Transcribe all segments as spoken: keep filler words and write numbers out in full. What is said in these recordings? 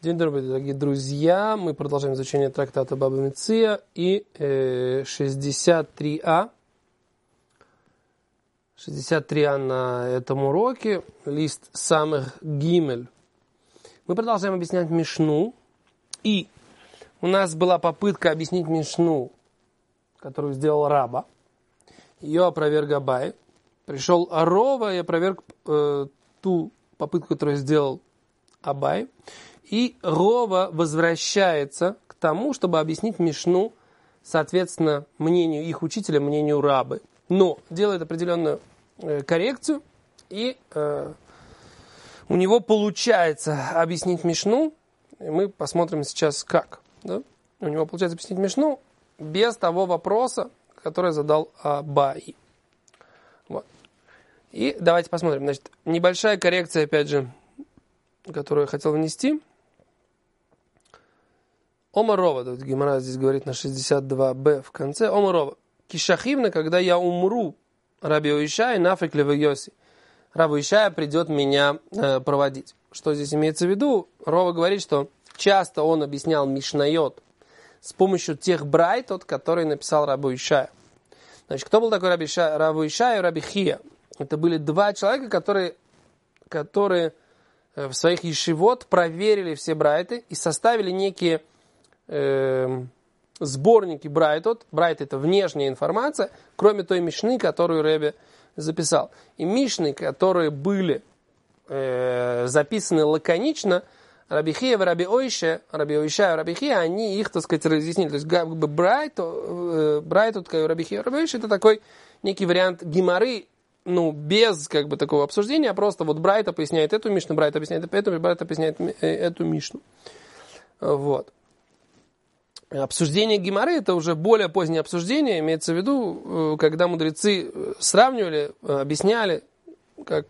День добрый, дорогие друзья. Мы продолжаем изучение трактата Баба Меция и э, шестьдесят три а. шестьдесят три а на этом уроке. Лист Самых Гимель. Мы продолжаем объяснять Мишну. И у нас была попытка объяснить Мишну, которую сделал Раба. Ее опроверг Абай. Пришел Рова и опроверг э, ту попытку, которую сделал Абай. И Рова возвращается к тому, чтобы объяснить Мишну, соответственно, мнению их учителя, мнению Рабы. Но делает определенную э, коррекцию, и э, у него получается объяснить Мишну. И мы посмотрим сейчас, как. Да? У него получается объяснить Мишну без того вопроса, который задал Абай. Вот. И давайте посмотрим. Значит, небольшая коррекция, опять же, которую я хотел внести. Омарова, тут Гемара здесь говорит на шестьдесят два бэ в конце. Омарова. Кишахивна, когда я умру, Раби Оишай, нафик лева Йоси. Раби Оишай придет меня э, проводить. Что здесь имеется в виду? Рова говорит, что часто он объяснял Мишнайот с помощью тех брайтот, которые написал Раби Оишай. Значит, кто был такой Раби Оишай и Раби Хия? Это были два человека, которые, которые в своих ешивот проверили все брайты и составили некие э, сборники брайтот. Брайт — это внешняя информация, кроме той мишны, которую Ребе записал. И мишны, которые были э, записаны лаконично, Раби Хия и Раби Ойше, Раби Ойша и Раби Хия, они их, так сказать, разъяснили. То есть как бы брайт, э, брайт, Раби Хия и Раби Ойше, это такой некий вариант гемары, ну, без как бы такого обсуждения, а просто вот Брайт объясняет эту мишну, Брайт объясняет эту, Брайт объясняет эту мишну. Вот. Обсуждение гемары — это уже более позднее обсуждение, имеется в виду, когда мудрецы сравнивали, объясняли, как,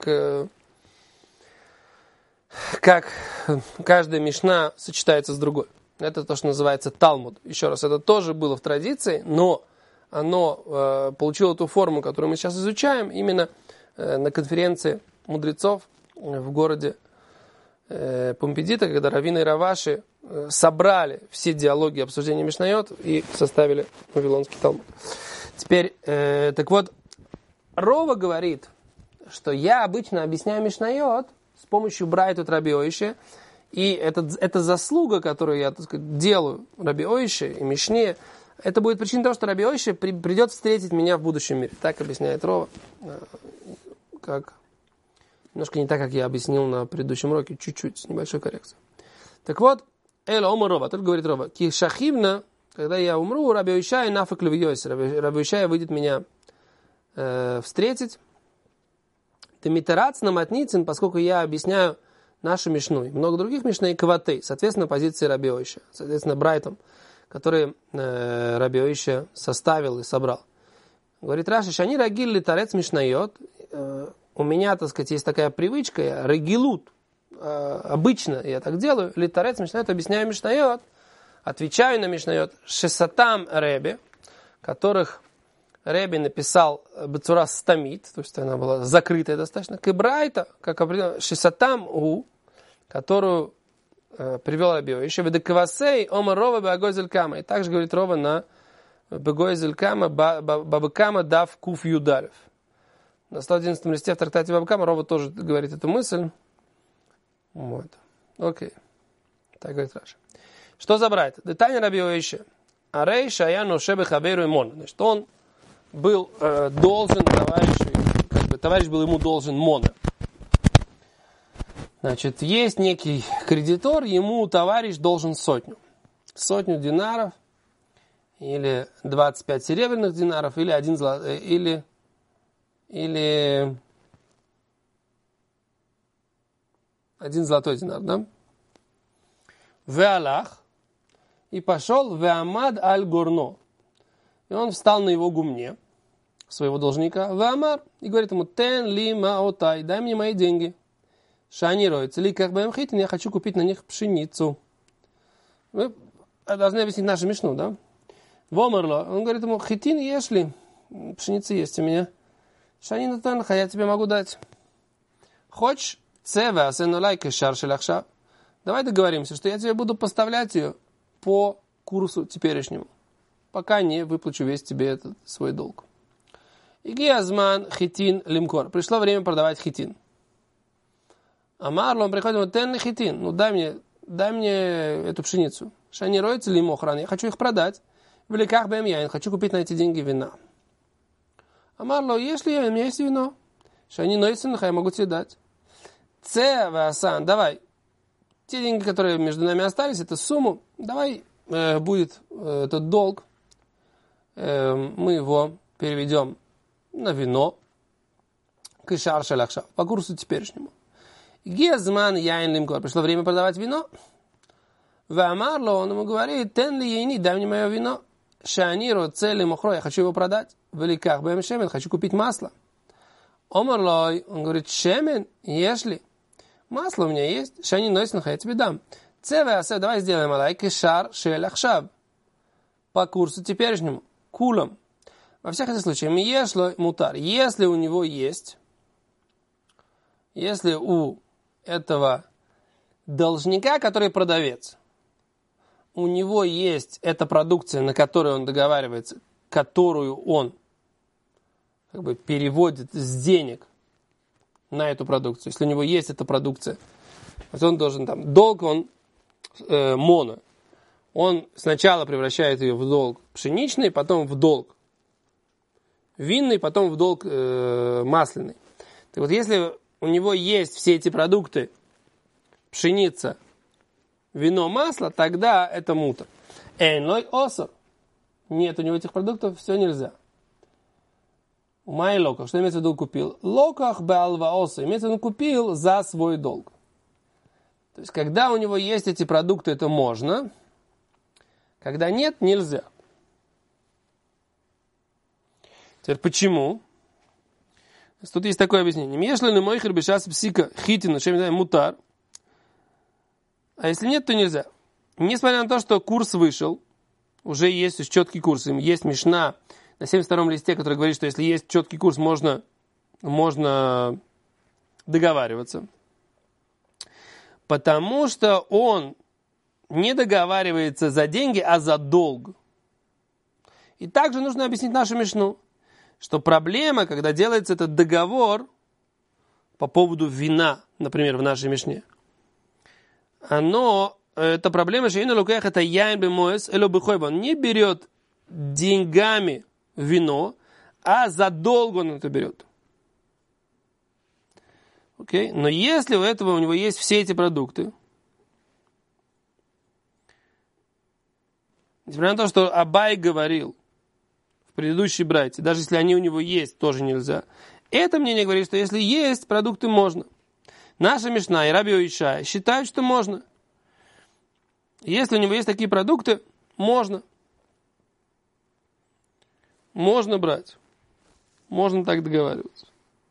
как каждая мишна сочетается с другой. Это то, что называется Талмуд. Еще раз, это тоже было в традиции, но оно э, получило ту форму, которую мы сейчас изучаем, именно э, на конференции мудрецов в городе э, Помпедита, когда Раввины и Раваши э, собрали все диалоги обсуждения Мишнайот и составили Вавилонский Талмуд. Теперь, э, так вот, Рова говорит, что я обычно объясняю Мишнайот с помощью Брайтот Раби Ойше, и это, это заслуга, которую я, так сказать, делаю Раби Ойше и Мишне, это будет причиной того, что Раби Ойше при, придет встретить меня в будущем мире. Так объясняет Рова. Как, немножко не так, как я объяснил на предыдущем уроке. Чуть-чуть, с небольшой коррекцией. Так вот, Эла Ома Рова. Тут говорит Рова. Ки шахивна, когда я умру, Раби Ойшай нафак лева Йоси. Раби Ойшай выйдет меня э, встретить. Тамитарац на матницин, поскольку я объясняю нашу мишну. И много других мишней кватей. Соответственно, позиции Раби Ойше. Соответственно, Брайтом, который э, Раби Ойше составил и собрал. Говорит Раши, шани рагил ли тарец мишнайот. Э, у меня, так сказать, есть такая привычка, я рагилут, э, обычно я так делаю, ли тарец мишнайот, объясняю мишнайот, отвечаю на мишнайот шесатам Ребе, которых Ребе написал бецура стамит, то есть она была закрытая достаточно, кибрайта, как определенно, шесатам у, которую привел Раби Ойше, ведеквасей омар Рова беагойзель кама. И также говорит Рова на беагойзель кама, баба кама дав куф юдарев. На сто одиннадцатом листе в трактате Баба Кама Рова тоже говорит эту мысль. Вот. Окей. Так говорит Раша. Что за брайт? Детание Раби Ойше. Арей шаяну шебе хаберу имон. Значит, он был э, должен товарищу, как бы товарищ был ему должен мона. Значит, есть некий кредитор, ему товарищ должен сотню. Сотню динаров, или двадцать пять серебряных динаров, или один золотой, или, или один золотой динар, да? Веалах, и пошел веамад аль горно. И он встал на его гумне, своего должника, веамар, и говорит ему, тен ли маотай, дай мне мои деньги. Шани роется ли как бы хитин, я хочу купить на них пшеницу. Мы должны объяснить нашу мишну, да? Вомерло. Он говорит ему, хитин ешь ли? Пшеница есть у меня. Шани натанха, я тебе могу дать. Хочешь? Цева асенулай кешар шелахша. давай договоримся, что я тебе буду поставлять ее по курсу теперешнему, пока не выплачу весь тебе этот свой долг. Игиазман хитин лимкор. Пришло время продавать хитин. Амар, он приходит, вот тен хитин, ну дай мне, дай мне эту пшеницу. Шани роется ли мохран, я хочу их продать. В леках бэм яин, хочу купить на эти деньги вина. Амарло, если я, у меня есть вино. Шани нойсен, я могу тебе дать. Це васан, давай. Те деньги, которые между нами остались, это сумму, давай э, будет э, этот долг. Э, мы его переведем на вино. Кишар шалахша, по курсу теперешнему. Гезман яин лимкор. Пришло время продавать вино. Вамарло, он ему говорит, тен ли ейни, дай мне мое вино. Шаниро цели мохро, я хочу его продать. В великах бэм шемен, хочу купить масло. Омарлой, он говорит, шемен, если масло у меня есть, шани нойсенха, я тебе дам. Цевэ, давай сделаем алай, кишар шелахшаб. По курсу теперешнему, кулам. Во всех этих случаях, ешло мутар, если у него есть, если у этого должника, который продавец, у него есть эта продукция, на которую он договаривается, которую он как бы переводит с денег на эту продукцию. Если у него есть эта продукция, то он должен там, долг он э, моно. Он сначала превращает ее в долг пшеничный, потом в долг винный, потом в долг э, масляный. Так вот, если у него есть все эти продукты, пшеница, вино, масло, тогда это мутар. Эйнлой осор. Нет у него этих продуктов, все нельзя. Май локах. Что имеется в виду купил? Локах беалва осор. Имеется в виду купил за свой долг. То есть, когда у него есть эти продукты, это можно. Когда нет, нельзя. Теперь почему? Тут есть такое объяснение. Если не мой хербешас псика хитина, чем мутар. А если нет, то нельзя. Несмотря на то, что курс вышел, уже есть четкий курс. Есть мишна на семьдесят втором листе, который говорит, что если есть четкий курс, можно, можно договариваться. Потому что он не договаривается за деньги, а за долг. И также нужно объяснить нашу мишну, что проблема, когда делается этот договор по поводу вина, например, в нашей мишне, оно, эта проблема, что это яин бемоэс, эло бехойба. Он не берет деньгами вино, а за долг он это берет. Окей? Но если у этого у него есть все эти продукты, несмотря на то, что Абай говорил в предыдущей брайте, даже если они у него есть, тоже нельзя. Это мнение говорит, что если есть, продукты можно. Наша мишна и Раби Йошуа считают, что можно. Если у него есть такие продукты, можно. Можно брать. Можно так договариваться.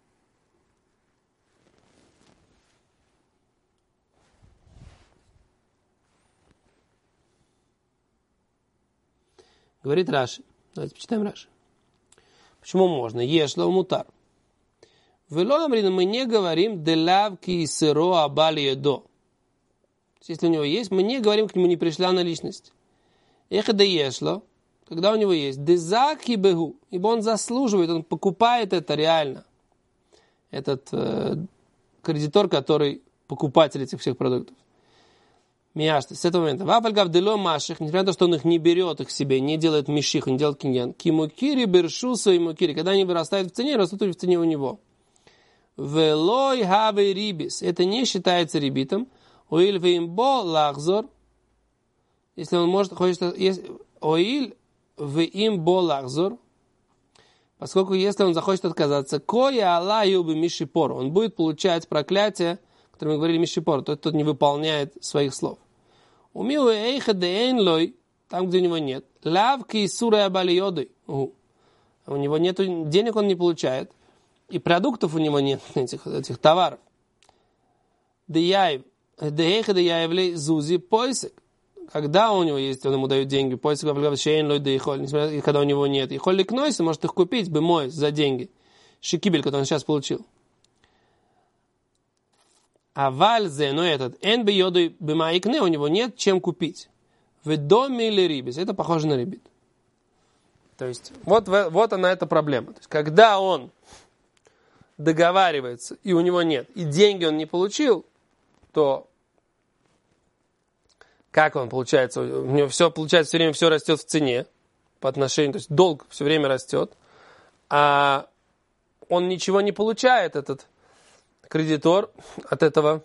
Говорит Раши. Давайте почитаем Раши. Почему можно? Ешло мутар. Вело амрин, мы не говорим делав ки сыро абали едо. Если у него есть, мы не говорим, к нему не пришла наличность. Эх да ешло, когда у него есть, дезаки бегу, ибо он заслуживает, он покупает это реально. Этот э, кредитор, который покупатель этих всех продуктов. Мияшта, с этого момента. Вафальгав дело маших, несмотря на то, что он их не берет их себе, не делает миших, не делает киньян. Кимукири бершуса и мукири, когда они вырастают в цене, растут в цене у него. Велой хавей рибис, это не считается рибитом. Оиль веимбо лахзор, если он может, хочет, оиль веимбо лахзор, поскольку если он захочет отказаться, коя алла юби мишипор, он будет получать проклятие, которое мы говорили мишипор, тот, кто не выполняет своих слов. Умил эйха деэйн лой, там, где у него нет, лавки сура абалиоды, у него нет денег, он не получает, и продуктов у него нет, этих, этих товаров. Деяев, деэйха деяевлей зузи поисек, когда у него есть, он ему дает деньги, поисек, и когда у него нет, и холли кнойся, может их купить, бы мой, за деньги, шикибель, который он сейчас получил. А вальзе, но этот, эн бьёду бимаикне, у него нет чем купить. В доме или рибис. Это похоже на рибит. То есть, вот, вот она эта проблема. То есть, когда он договаривается, и у него нет, и деньги он не получил, то как он получается? У него все, получается, все время все растет в цене по отношению, то есть долг все время растет, а он ничего не получает, этот кредитор, от этого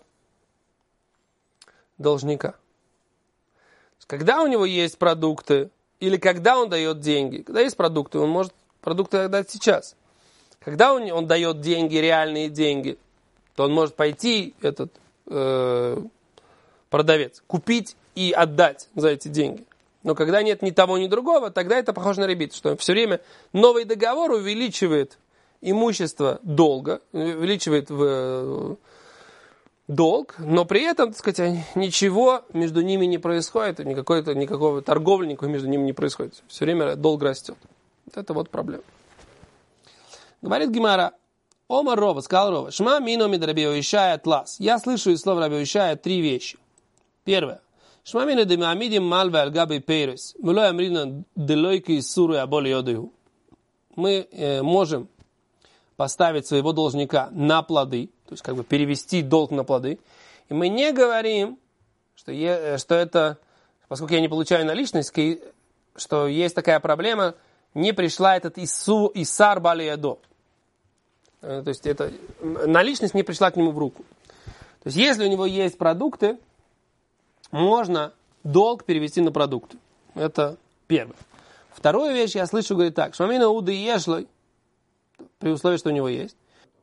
должника. Когда у него есть продукты, или когда он дает деньги, когда есть продукты, он может продукты отдать сейчас. Когда он, он дает деньги, реальные деньги, то он может пойти, этот э, продавец, купить и отдать за эти деньги. Но когда нет ни того, ни другого, тогда это похоже на ребит, что все время новый договор увеличивает имущество долга, увеличивает в долг, но при этом, так сказать, ничего между ними не происходит, никакой-то, никакого торговли никакой между ними не происходит. Все время долг растет. Вот это вот проблема. Говорит Гемара, Омар Рова, сказал Рова, Шма мино мид Раби Йошуа атлас. Я слышу из слов Раби Йошуа три вещи. Первое. Шма мино де мамидим малве алгаби пейрес. Мулой амрина делойки суру аболи йодыху. Мы э, можем поставить своего должника на плоды, то есть как бы перевести долг на плоды. И мы не говорим, что, е, что это, поскольку я не получаю наличность, что есть такая проблема, не пришла этот Ису, Исар Бали Ядо. То есть это, наличность не пришла к нему в руку. То есть если у него есть продукты, можно долг перевести на продукты. Это первое. Вторую вещь я слышу, говорит так. Шмамина уды ешлой, при условии, что у него есть.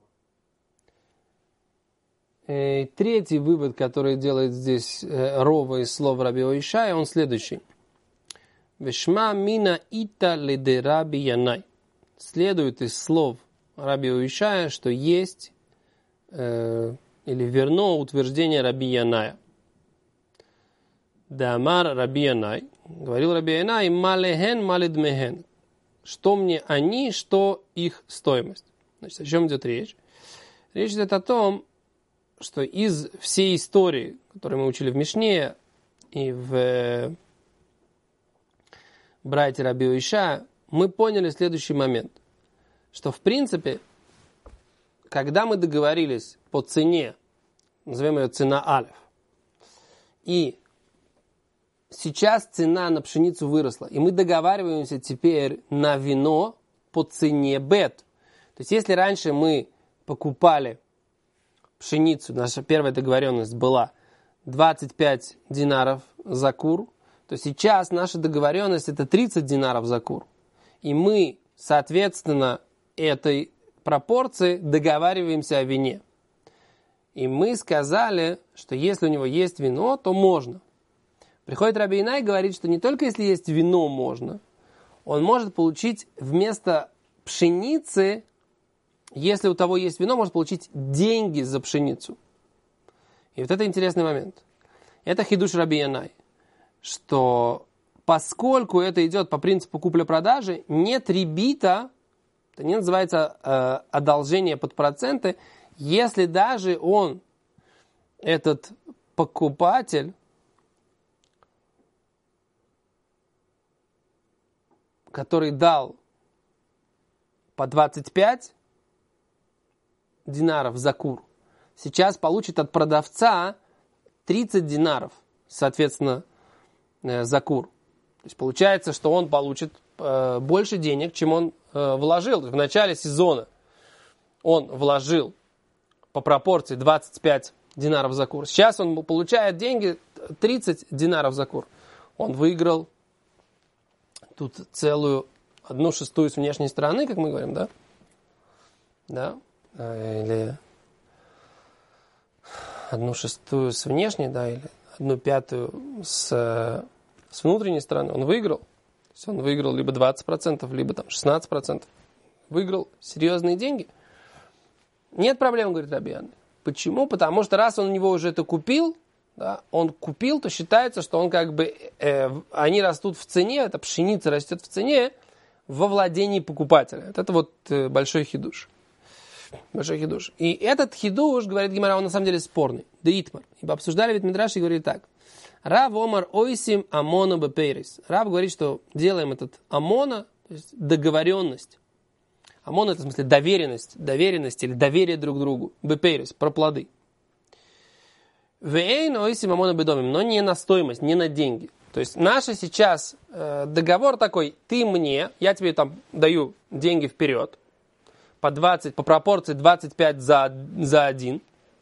И третий вывод, который делает здесь Рова из слов Раби Йошуа, он следующий. Вешма мина ита леде Раби Янай. Следует из слов Раби Йошуа, что есть э, или верно утверждение Раби Яная. Дамар Раби Янай. Говорил Раби Янай, малехен маледмехен. Что мне они, что их стоимость. Значит, о чем идет речь? Речь идет о том, что из всей истории, которую мы учили в Мишне и в братья Раби Йошуа, мы поняли следующий момент, что в принципе, когда мы договорились по цене, назовем ее цена алеф, и сейчас цена на пшеницу выросла, и мы договариваемся теперь на вино по цене бет. То есть если раньше мы покупали пшеницу, наша первая договоренность была двадцать пять динаров за кур, то сейчас наша договоренность это тридцать динаров за кур. И мы, соответственно, этой пропорции договариваемся о вине. И мы сказали, что если у него есть вино, то можно. Приходит Раби Янай и говорит, что не только если есть вино можно, он может получить вместо пшеницы, если у того есть вино, может получить деньги за пшеницу. И вот это интересный момент. Это хидуш Раби Янай, что поскольку это идет по принципу купля-продажи, нет ребита, это не называется э, одолжение под проценты, если даже он, этот покупатель, который дал по двадцать пять динаров за кур, сейчас получит от продавца тридцать динаров, соответственно, за кур. То есть получается, что он получит э, больше денег, чем он э, вложил. В начале сезона он вложил по пропорции двадцать пять динаров за кур. Сейчас он получает деньги тридцать динаров за кур. Он выиграл тут целую одну шестую с внешней стороны, как мы говорим, да? Да. Или одну шестую с внешней, да, или одну пятую с, с внутренней стороны. Он выиграл. То есть он выиграл либо двадцать процентов, либо там шестнадцать процентов. Выиграл серьезные деньги. Нет проблем, говорит Раби Янай. Почему? Потому что раз он у него уже это купил, да, он купил, то считается, что он как бы, э, они растут в цене, эта пшеница растет в цене во владении покупателя. Это вот э, большой хидуш. Большой хидуш. И этот хидуш, говорит Гемара, он на самом деле спорный. Деитмар. Ибо обсуждали ведь Мидраш и говорили так. Рав омар ойсим амона бепейрис. Рав говорит, что делаем этот амона, то есть договоренность. Амон это в смысле доверенность, доверенность или доверие друг другу. Бепейрис, про плоды. Вейн ойсим амона бедомим, но не на стоимость, не на деньги. То есть наш сейчас э, договор такой, ты мне, я тебе там даю деньги вперед, по двадцать, по пропорции двадцать пять за, за один.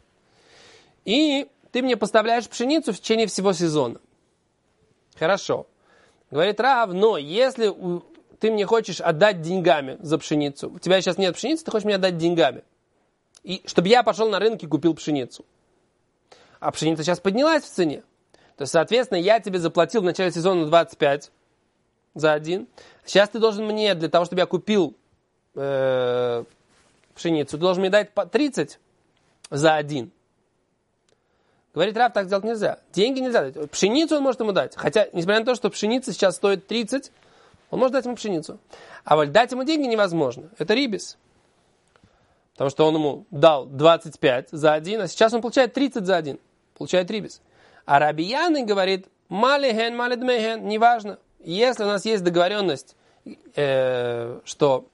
И ты мне поставляешь пшеницу в течение всего сезона. Хорошо. Говорит Рав, но если у, ты мне хочешь отдать деньгами за пшеницу, у тебя сейчас нет пшеницы, ты хочешь мне отдать деньгами. И чтобы я пошел на рынок и купил пшеницу. А пшеница сейчас поднялась в цене. То есть, соответственно, я тебе заплатил в начале сезона двадцать пять за один. Сейчас ты должен мне, для того, чтобы я купил э, пшеницу, ты должен мне дать тридцать за один. Говорит Рав, так делать нельзя. Деньги нельзя дать. Пшеницу он может ему дать. Хотя, несмотря на то, что пшеница сейчас стоит тридцать, он может дать ему пшеницу. А вот дать ему деньги невозможно. Это рибис. Потому что он ему дал двадцать пять за один, а сейчас он получает тридцать за один. Получает рибис. А Раби Яны говорит, малихен, малидмехен, неважно. Если у нас есть договоренность, э, что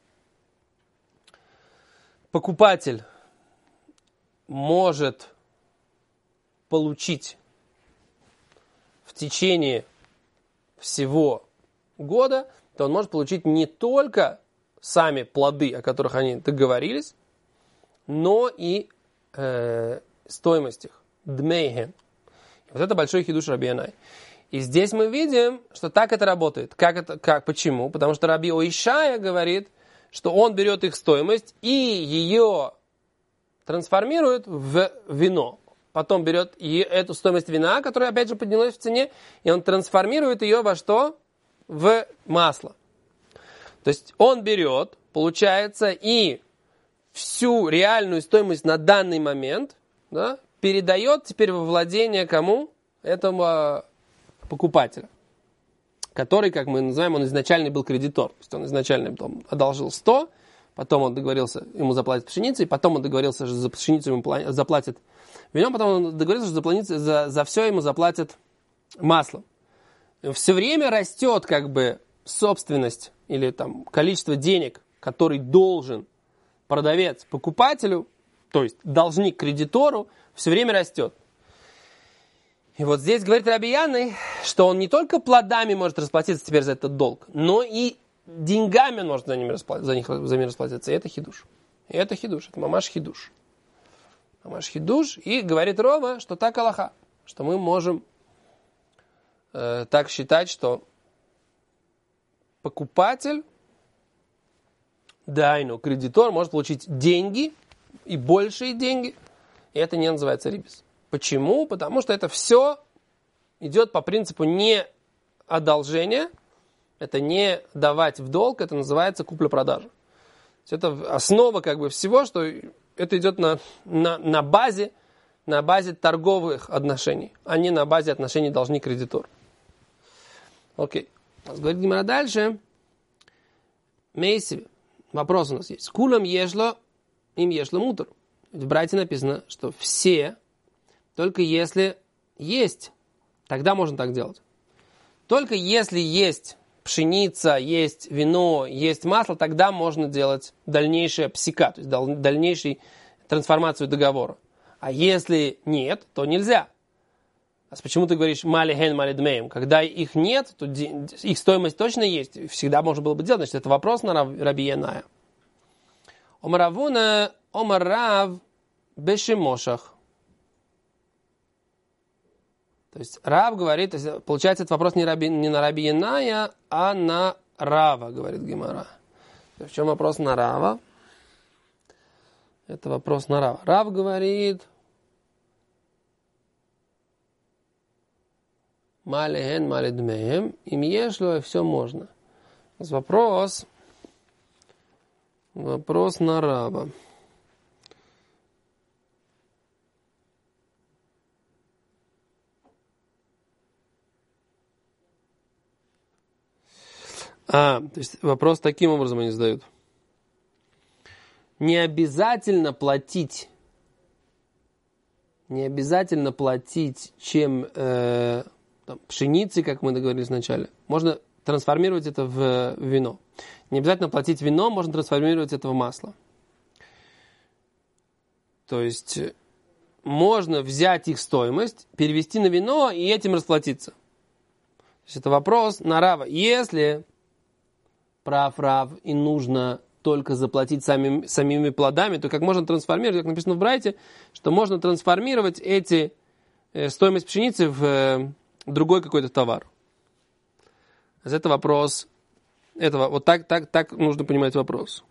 покупатель может получить в течение всего года, то он может получить не только сами плоды, о которых они договорились, но и э, стоимость их. Дмейхен. Вот это большой хидуш Раби Янай. И здесь мы видим, что так это работает. Как это, как, почему? Потому что Раби Оишая говорит, что он берет их стоимость и ее трансформирует в вино. Потом берет и эту стоимость вина, которая опять же поднялась в цене, и он трансформирует ее во что? В масло. То есть он берет, получается, и всю реальную стоимость на данный момент, да, передает теперь во владение кому? Этому покупателя. Который, как мы называем, он изначально был кредитор. То есть он изначально там, одолжил сто, потом он договорился, ему заплатят пшеницу, и потом он договорился, что за пшеницу ему заплатят вино, потом он договорился, что за, планицу, за, за все ему заплатят маслом. Все время растет как бы собственность или там количество денег, который должен продавец покупателю, то есть должник кредитору, все время растет. И вот здесь говорит Раби Яны, что он не только плодами может расплатиться теперь за этот долг, но и деньгами он может за, ними расплатиться, за них за них расплатиться. И это хидуш. И это хидуш. Это мамаш хидуш. Мамаш хидуш. И говорит Рова, что так алаха. Что мы можем э, так считать, что покупатель, дайну, кредитор может получить деньги и большие деньги. И это не называется рибис. Почему? Потому что это все идет по принципу не одолжения, это не давать в долг, это называется купля-продажа. Это основа как бы всего, что это идет на, на, на базе, на базе торговых отношений, а не на базе отношений должник-кредитор. Окей. Говорит Гемара дальше. Мейсиве. Вопрос у нас есть. Кулам ешло, им ешло мутор. В брате написано, что все, только если есть, тогда можно так делать. Только если есть пшеница, есть вино, есть масло, тогда можно делать дальнейшее псика, то есть дальнейшую трансформацию договора. А если нет, то нельзя. А почему ты говоришь мали хен мали дмеем? Когда их нет, то их стоимость точно есть. Всегда можно было бы делать. Значит, это вопрос на Раби Яная. Омаравуна, омарав бешимошах. То есть Рав говорит, получается, этот вопрос не, раби, не на Раби Яная, а на Рава, говорит Гемара. В чем вопрос на Рава? Это вопрос на Рава. Рав говорит, малихен, малидмеем, им ешло, и все можно. Вопрос, вопрос на Рава. А, то есть вопрос таким образом они задают. не обязательно платить, не обязательно платить, чем э, там, пшеницей, как мы договорились вначале. Можно трансформировать это в вино. Не обязательно платить вино, можно трансформировать это в масло. То есть можно взять их стоимость, перевести на вино и этим расплатиться. То есть это вопрос на Рава. Если прав Рав и нужно только заплатить самим, самими плодами, то как можно трансформировать, как написано в Брайте, что можно трансформировать эти э, стоимость пшеницы в э, другой какой-то товар. Это вопрос, этого, вот так, так, так нужно понимать вопрос.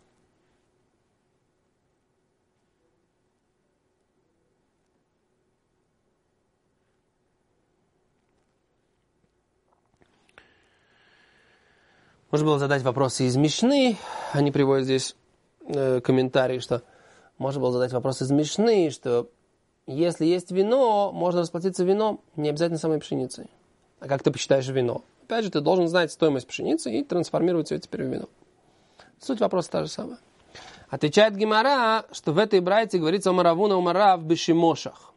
Можно было задать вопросы из Мишны. Они приводят здесь э, комментарии, что можно было задать вопросы из Мишны, что если есть вино, можно расплатиться вином, не обязательно самой пшеницей. А как ты посчитаешь вино? Опять же, ты должен знать стоимость пшеницы и трансформировать ее теперь в вино. Суть вопроса та же самая. Отвечает Гемара, что в этой брайте говорится о маравуна умара в бешимошах.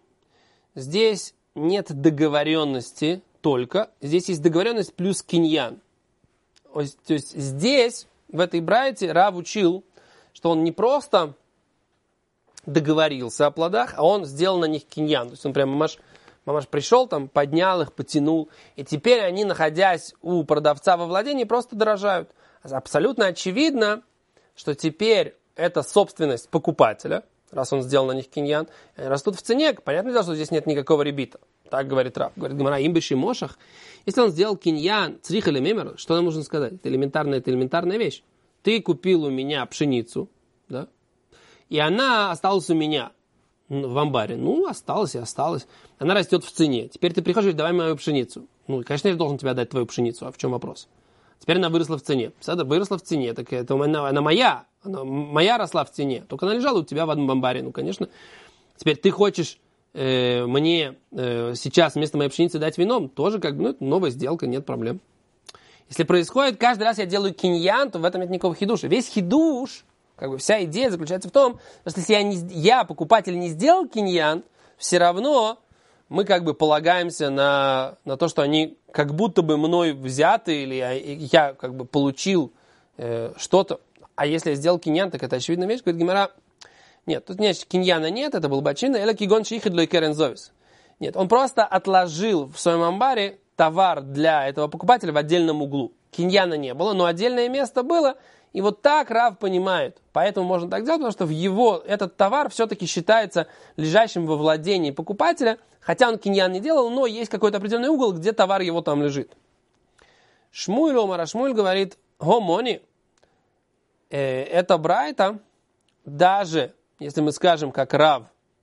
Здесь нет договоренности только, здесь есть договоренность плюс киньян. То есть здесь, в этой брайте, Рав учил, что он не просто договорился о плодах, а он сделал на них киньян. То есть он прям мамаш, мамаш пришел, там, поднял их, потянул. И теперь они, находясь у продавца во владении, просто дорожают. Абсолютно очевидно, что теперь это собственность покупателя, раз он сделал на них киньян, растут в цене. Понятное дело, что здесь нет никакого ребита. Так говорит Рав. Говорит Гемара, им беши мошах. Если он сделал киньян, црих или мемер, что нам нужно сказать? Это элементарная, это элементарная вещь. Ты купил у меня пшеницу, да? И она осталась у меня в амбаре. Ну, осталась и осталась. Она растет в цене. Теперь ты приходишь и говоришь, давай мою пшеницу. Ну, конечно, я должен тебе отдать твою пшеницу. А в чем вопрос? Теперь она выросла в цене. Сада выросла в цене. Так это она, она моя. Она моя росла в цене. Только она лежала у тебя в одном амбаре. Ну, конечно. Теперь ты хочешь э, мне э, сейчас вместо моей пшеницы дать вино. Тоже как бы, ну, это новая сделка, нет проблем. Если происходит, каждый раз я делаю киньян, то в этом нет никакого хидуша. Весь хидуш, как бы вся идея заключается в том, что если я, не, я покупатель, не сделал киньян, все равно мы как бы полагаемся на, на то, что они как будто бы мной взяты, или я, я как бы получил э, что-то. А если я сделал киньян, так это очевидная вещь. Говорит Гемара, нет, тут нет, киньяна нет, это был бы очевидно. Эла кигон шихид лой керен зовис. Нет, он просто отложил в своем амбаре товар для этого покупателя в отдельном углу. Киньяна не было, но отдельное место было. И вот так Рав понимает. Поэтому можно так делать, потому что в его этот товар все-таки считается лежащим во владении покупателя. Хотя он киньян не делал, но есть какой-то определенный угол, где товар его там лежит. Шмуэль Омар Шмуэль говорит, гомони, э, это брайта, даже если мы скажем, как Рав,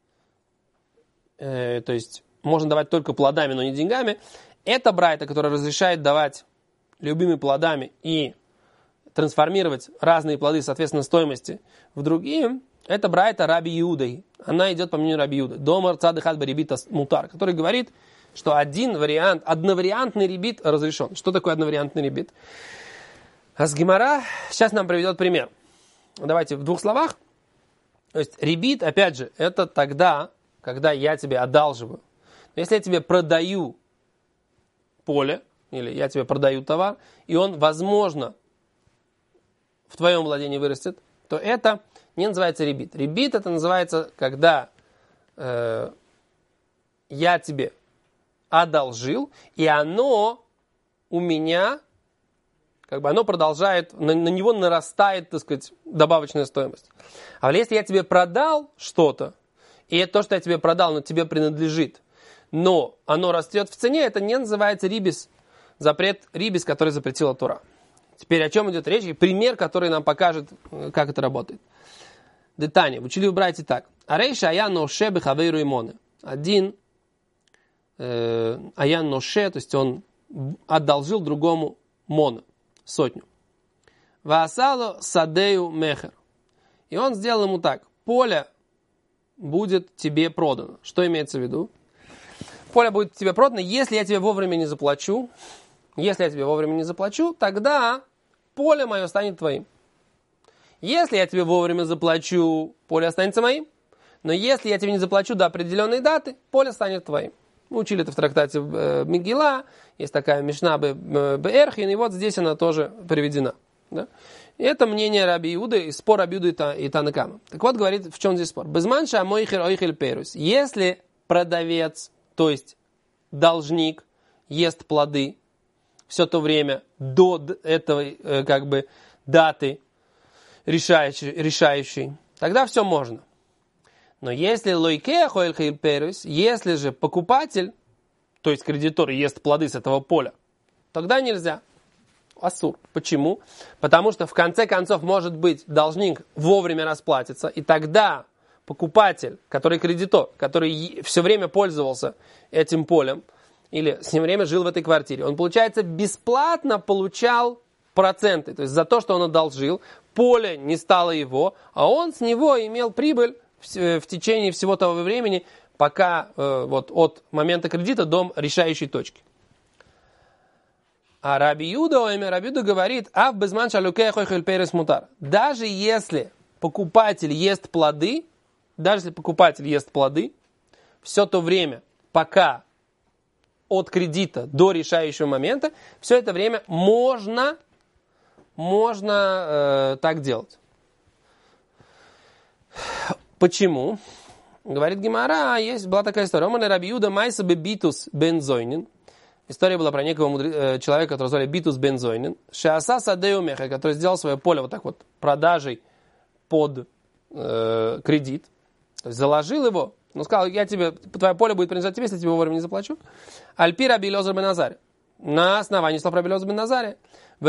э, то есть можно давать только плодами, но не деньгами, это брайта, которая разрешает давать любыми плодами и трансформировать разные плоды, соответственно, стоимости в другие, это брайта Раби Иудой. Она идет по мнению Раби Иуды. Домар цадыхат барибита мутар, который говорит, что один вариант, одновариантный ребит разрешен. Что такое одновариантный ребит? А с Гемара сейчас нам приведет пример. Давайте в двух словах. То есть ребит, опять же, это тогда, когда я тебе одалживаю. Но если я тебе продаю поле, или я тебе продаю товар, и он, возможно, в твоем владении вырастет, то это не называется ребит. Ребит это называется, когда э, я тебе одолжил, и оно у меня, как бы оно продолжает, на, на него нарастает, так сказать, добавочная стоимость. А если я тебе продал что-то, и это то, что я тебе продал, но тебе принадлежит, но оно растет в цене, это не называется рибис, запрет рибис, который запретила Тора. Теперь о чем идет речь? И пример, который нам покажет, как это работает. Детание. Учили в брате так. Арейша аян ноше бехавейру имоне. Один э, аян ноше, то есть он одолжил другому моно, сотню. Ваасало садею мехер. И он сделал ему так. Поле будет тебе продано. Что имеется в виду? Поле будет тебе продано, если я тебе вовремя не заплачу. Если я тебе вовремя не заплачу, тогда поле мое станет твоим. Если я тебе вовремя заплачу, поле останется моим. Но если я тебе не заплачу до определенной даты, поле станет твоим. Мы учили это в трактате э, Мегила. Есть такая Мишна Беэрхин. И вот здесь она тоже приведена. Да? И это мнение Раби Иуды, спор Раби Иуды и Тана Кама. Так вот, говорит, в чем здесь спор. Безманша амойхер ойхель перус. Если продавец, то есть должник, ест плоды все то время до этой э, как бы даты решающей, решающей, тогда все можно. Но если лойке ойхель перус, если же покупатель, то есть кредитор, ест плоды с этого поля, тогда нельзя. Асур. Почему? Потому что в конце концов, может быть, должник вовремя расплатится, и тогда покупатель, который кредитор, который все время пользовался этим полем, или с ним время жил в этой квартире, он, получается, бесплатно получал проценты. То есть за то, что он одолжил, поле не стало его, а он с него имел прибыль в, в течение всего того времени, пока э, вот, от момента кредита до решающей точки. А Раби Юда, ойме, Раби Юда говорит, а в безман шалюке хойхель перес мутар. Даже если покупатель ест плоды, даже если покупатель ест плоды, все то время, пока от кредита до решающего момента, все это время можно, можно э, так делать. Почему? Говорит Гемара, есть, была такая история. Омар Раби Юда майса бебитус бензойнин. История была про некого мудре... человека, которого звали Битус бен Зойнин, Шеаса Садею Меха, который сделал свое поле вот так вот продажей под э, кредит. То есть заложил его, но сказал, я тебе, твое поле будет принадлежать тебе, если я тебе вовремя не заплачу. Альпи Раби Элиозер бен Азария. На основании слов Раби Элиозер бен Азария.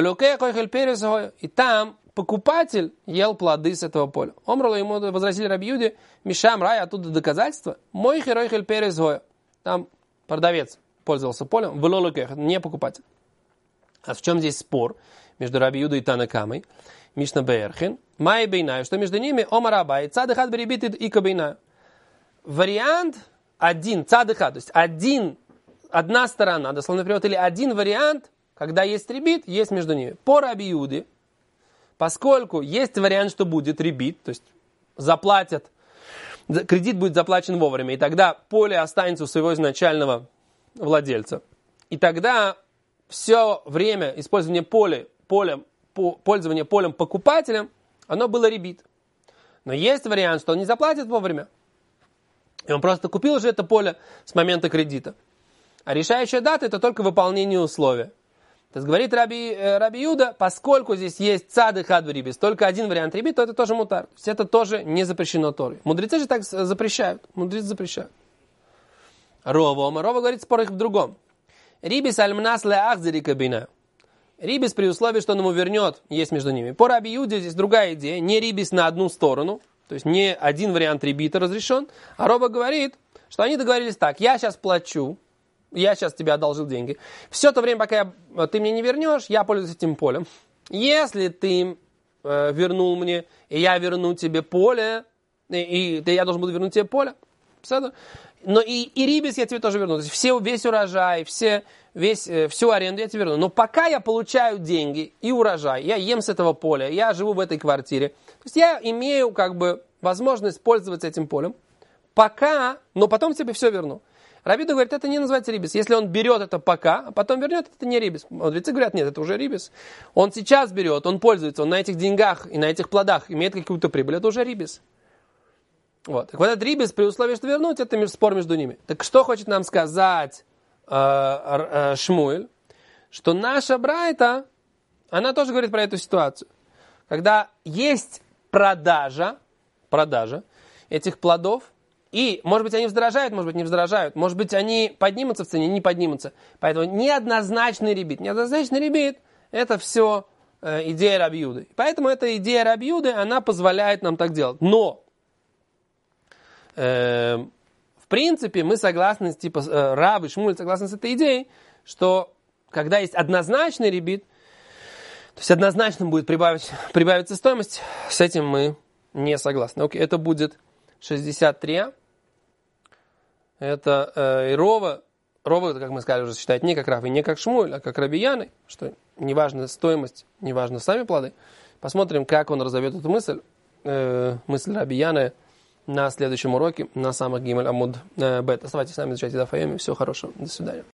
И там покупатель ел плоды с этого поля. Омрало ему возразили Раби Юде, Мишам Рай, оттуда доказательства. Мой херой хель перес гоя. Там продавец пользовался полем, в лолукех, не покупатель. А в чем здесь спор между Раби Юдой и Тана Камой? Мишна Беэрхин. Май бейнаю, что между ними омар абай, цадыхат беребит и кабейнаю. Вариант один, цадыхат, то есть один, одна сторона, дословно перевод, или один вариант, когда есть ребит, есть между ними. По Раби Юде, поскольку есть вариант, что будет ребит, то есть заплатят, кредит будет заплачен вовремя, и тогда поле останется у своего изначального владельца. И тогда все время использования поля, полем, по, пользования полем покупателем, оно было ребит. Но есть вариант, что он не заплатит вовремя. И он просто купил уже это поле с момента кредита. А решающая дата это только выполнение условия. То есть говорит Раби, э, Раби Юда, поскольку здесь есть цад и хад в рибис, только один вариант рибит, то это тоже мутар. То есть это тоже не запрещено Торой. Мудрецы же так запрещают. Мудрецы запрещают. Рова, Рова говорит, спор их в другом. Рибис альмнас леахзери кабина. Рибис при условии, что он ему вернет, есть между ними. По Раби Юде здесь другая идея. Не рибис на одну сторону. То есть не один вариант рибита разрешен. А Рова говорит, что они договорились так. Я сейчас плачу. Я сейчас тебе одолжил деньги. Все то время, пока я, ты мне не вернешь, я пользуюсь этим полем. Если ты э, вернул мне, и я верну тебе поле, и, и я должен буду вернуть тебе поле. Все. Но и, и рибис я тебе тоже верну. То есть все, весь урожай, все, весь, э, всю аренду я тебе верну. Но пока я получаю деньги и урожай, я ем с этого поля, я живу в этой квартире. То есть я имею как бы возможность пользоваться этим полем. Пока, но потом тебе все верну. Раби Юда говорит, это не называется рибис. Если он берет это пока, а потом вернет, это не рибис. Мудрецы говорят, нет, это уже рибис. Он сейчас берет, он пользуется, он на этих деньгах и на этих плодах имеет какую-то прибыль, это уже рибис. Вот. Так вот этот рибис при условии, что вернуть, это спор между ними. Так что хочет нам сказать э, э, Шмуэль? Что наша брайта, она тоже говорит про эту ситуацию. Когда есть продажа, продажа этих плодов, и, может быть, они вздорожают, может быть, не вздорожают, может быть, они поднимутся в цене, не поднимутся. Поэтому неоднозначный ребит. Неоднозначный ребит – это все э, идея Раби Юды. Поэтому эта идея Раби Юды, она позволяет нам так делать. Но э, в принципе мы согласны, типа э, Рав и Шмуль согласны с этой идеей, что когда есть однозначный ребит, то есть однозначно будет прибавить, прибавиться стоимость, с этим мы не согласны. Окей, это будет шестьдесят три. Это э, и Рова. Рова, как мы сказали, уже считает не как Рав и не как Шмуэль, а как Раби Яны, что неважно стоимость, неважно сами плоды. Посмотрим, как он разовьет эту мысль, э, мысль Раби Яны на следующем уроке, на самых Гимель Амуд э, Бет. Оставайтесь с нами, изучайте Даф Йоми. Всего хорошего. До свидания.